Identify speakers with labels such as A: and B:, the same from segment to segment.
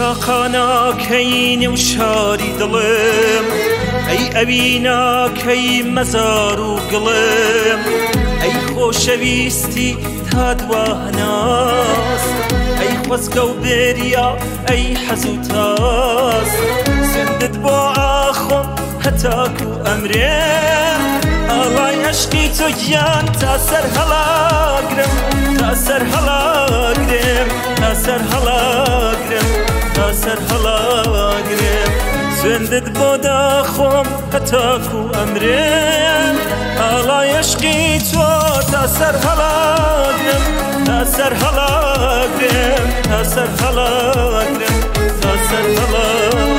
A: تاقاناکەی نێوشاری دڵم ئەی ئەویناکەی مەزار و گڵم ئەی خۆشەویستی تا دواناس ئەی خۆزگە و بێریا ئەی حەز و تاس سندت بۆ ئاخۆم هەتاکو ئەمرێم ئاڵای عەشقی تۆ گیان تا سەر هەڵاگرم تا سەر هەڵاگرم تا سەر هەڵاگرم تا سەر هەڵاگرم سندت بۆ داخۆم هەتاکو ئەمرێم ئاڵای عەشقی تۆ تا سەر هەڵاگرم تا سەر هەڵاگرم تا سەر هەڵاگرم تا سەر هەڵاگرم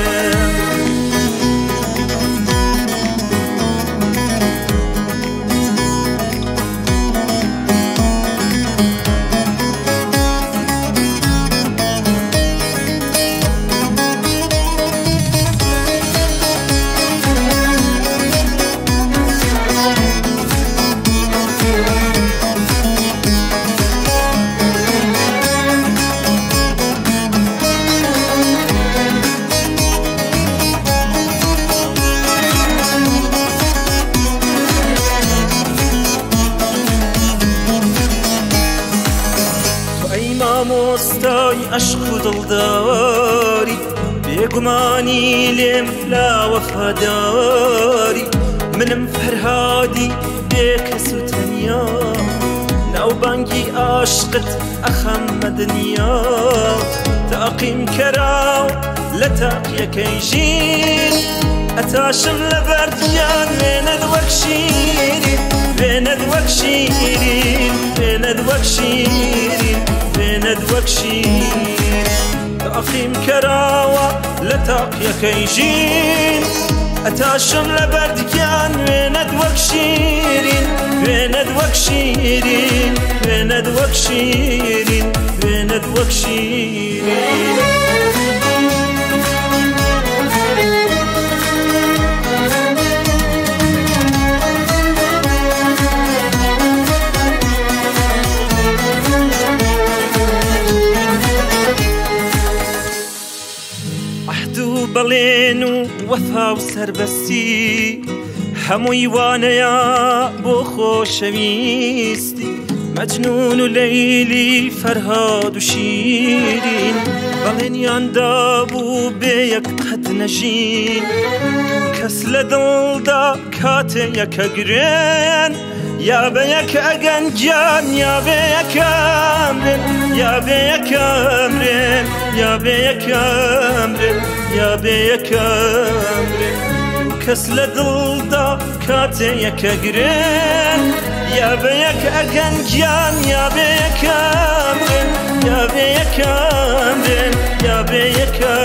A: مامۆستای عەشق و دڵداری بێگومانی لێم لا وەفاداری منم فەرهادی بێکەس و تەنیا ناوبانگی عاشقت ئەخەممە دنیا تاقیم کەراو لە تاقیەکەی ژین ئەتاشم لە بەردیان وێنەت وەک شیرین وێنەت وەک شیرین وێنەت وەک شیرین وێنەت وەک شیرین تاقیم کەراوە لە تاقیەکەی ژین ئەتاشم لە بەردیان وێنەت وەک شیرین وێنەت وەک شیرین وێنەت وەک شیرین وێنەت وەک شیرین بەڵێن و وەفا و سەربەستی هەمووی وانەیە بۆ خۆشەویستی مەجنون و لەیلی فەرهاد و شیرین بەڵێنیاندا بوو بێ یەک قەت نەژین کەس لە دڵدا کاتێ یەکە گرێن یا بە یەک ئەگەن گیان یا بێ یەکەمرن یا بێ یەکەمرن یا بێ یەکەمرن یا بێ یەکەمرن کەس لە دڵدا کاتێ یەکە گرێن یا بە یەک ئەگەن گیان یا بێ یەکەمرن یا بێ یەکەمرن یا بێ یەکەمرن